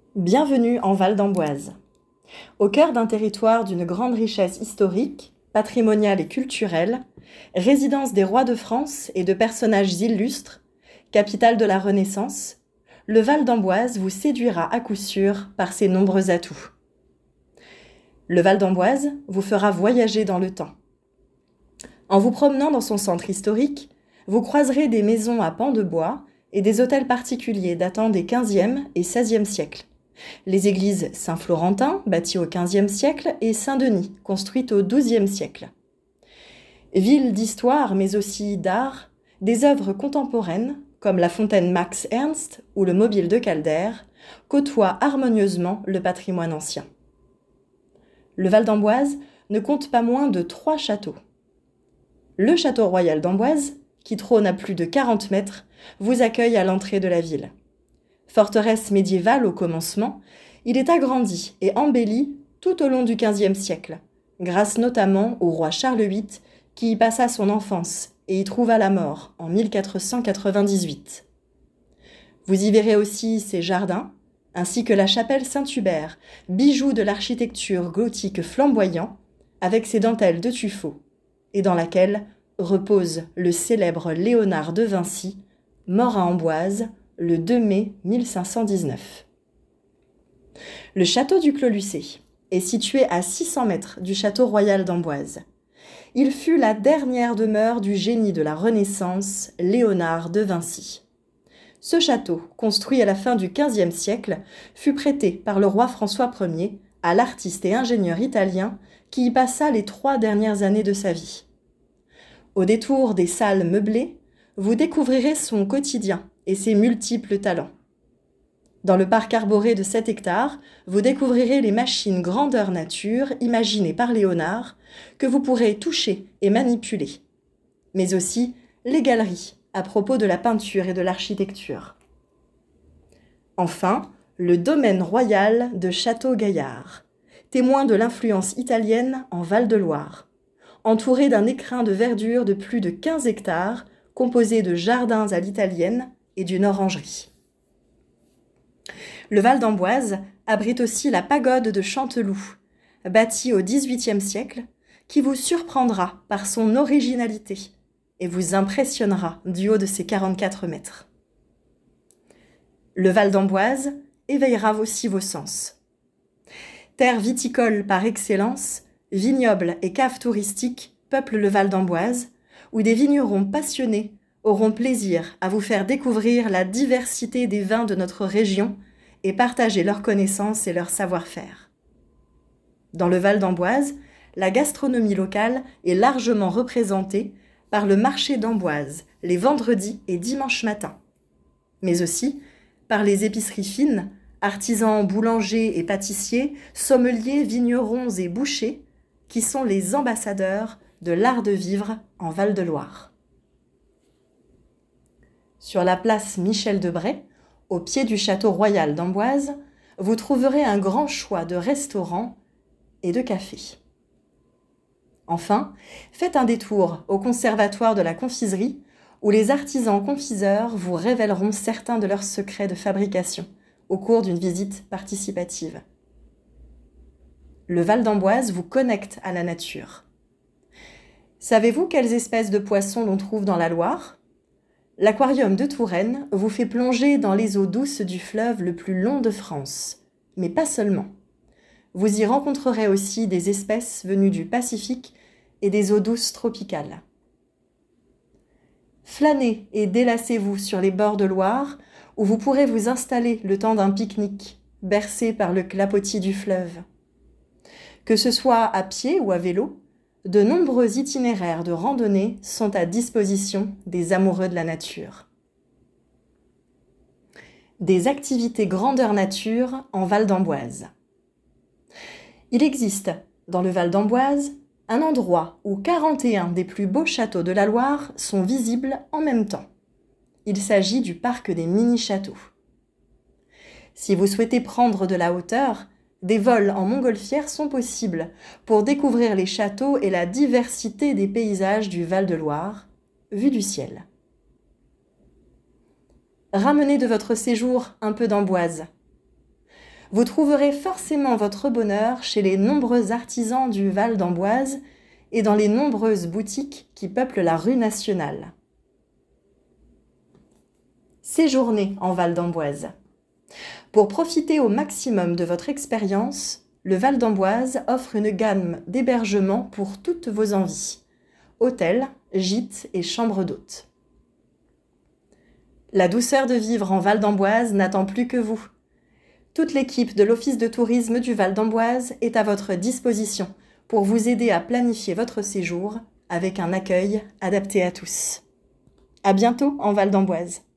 Bienvenue en Val d'Amboise. Au cœur d'un territoire d'une grande richesse historique, patrimoniale et culturelle, résidence des rois de France et de personnages illustres, capitale de la Renaissance, le Val d'Amboise vous séduira à coup sûr par ses nombreux atouts. Le Val d'Amboise vous fera voyager dans le temps. En vous promenant dans son centre historique, vous croiserez des maisons à pans de bois et des hôtels particuliers datant des XVe et XVIe siècles. Les églises Saint-Florentin, bâties au XVe siècle, et Saint-Denis, construite au XIIe siècle. Ville d'histoire, mais aussi d'art, des œuvres contemporaines, comme la fontaine Max Ernst ou le mobile de Calder, côtoient harmonieusement le patrimoine ancien. Le Val d'Amboise ne compte pas moins de 3 châteaux. Le château royal d'Amboise, qui trône à plus de 40 mètres, vous accueille à l'entrée de la ville. Forteresse médiévale au commencement, il est agrandi et embelli tout au long du XVe siècle, grâce notamment au roi Charles VIII qui y passa son enfance et y trouva la mort en 1498. Vous y verrez aussi ses jardins, ainsi que la chapelle Saint-Hubert, bijou de l'architecture gothique flamboyant, avec ses dentelles de tuffeau, et dans laquelle repose le célèbre Léonard de Vinci, mort à Amboise le 2 mai 1519. Le château du Clos-Lucé est situé à 600 mètres du château royal d'Amboise. Il fut la dernière demeure du génie de la Renaissance, Léonard de Vinci. Ce château, construit à la fin du XVe siècle, fut prêté par le roi François Ier à l'artiste et ingénieur italien qui y passa les 3 dernières années de sa vie. Au détour des salles meublées, vous découvrirez son quotidien et ses multiples talents. Dans le parc arboré de 7 hectares, vous découvrirez les machines grandeur nature imaginées par Léonard que vous pourrez toucher et manipuler, mais aussi les galeries à propos de la peinture et de l'architecture. Enfin, le domaine royal de Château-Gaillard, témoin de l'influence italienne en Val-de-Loire, entouré d'un écrin de verdure de plus de 15 hectares, composé de jardins à l'italienne et d'une orangerie. Le Val d'Amboise abrite aussi la pagode de Chanteloup, bâtie au XVIIIe siècle, qui vous surprendra par son originalité et vous impressionnera du haut de ses 44 mètres. Le Val d'Amboise éveillera aussi vos sens. Terre viticole par excellence, vignobles et caves touristiques peuplent le Val d'Amboise, où des vignerons passionnés auront plaisir à vous faire découvrir la diversité des vins de notre région et partager leurs connaissances et leur savoir-faire. Dans le Val d'Amboise, la gastronomie locale est largement représentée par le marché d'Amboise les vendredis et dimanches matins, mais aussi par les épiceries fines, artisans boulangers et pâtissiers, sommeliers, vignerons et bouchers, qui sont les ambassadeurs de l'art de vivre en Val-de-Loire. Sur la place Michel-Debré, au pied du château royal d'Amboise, vous trouverez un grand choix de restaurants et de cafés. Enfin, faites un détour au conservatoire de la confiserie, où les artisans confiseurs vous révéleront certains de leurs secrets de fabrication au cours d'une visite participative. Le Val d'Amboise vous connecte à la nature. Savez-vous quelles espèces de poissons l'on trouve dans la Loire ? L'aquarium de Touraine vous fait plonger dans les eaux douces du fleuve le plus long de France, mais pas seulement. Vous y rencontrerez aussi des espèces venues du Pacifique et des eaux douces tropicales. Flânez et délassez-vous sur les bords de Loire, où vous pourrez vous installer le temps d'un pique-nique, bercé par le clapotis du fleuve. Que ce soit à pied ou à vélo, de nombreux itinéraires de randonnée sont à disposition des amoureux de la nature. Des activités grandeur nature en Val d'Amboise. Il existe, dans le Val d'Amboise, un endroit où 41 des plus beaux châteaux de la Loire sont visibles en même temps. Il s'agit du parc des mini-châteaux. Si vous souhaitez prendre de la hauteur, des vols en montgolfière sont possibles pour découvrir les châteaux et la diversité des paysages du Val-de-Loire, vus du ciel. Ramenez de votre séjour un peu d'Amboise. Vous trouverez forcément votre bonheur chez les nombreux artisans du Val d'Amboise et dans les nombreuses boutiques qui peuplent la rue nationale. Séjournez en Val d'Amboise. Pour profiter au maximum de votre expérience, le Val d'Amboise offre une gamme d'hébergements pour toutes vos envies. Hôtels, gîtes et chambres d'hôtes. La douceur de vivre en Val d'Amboise n'attend plus que vous. Toute l'équipe de l'Office de tourisme du Val d'Amboise est à votre disposition pour vous aider à planifier votre séjour avec un accueil adapté à tous. À bientôt en Val d'Amboise.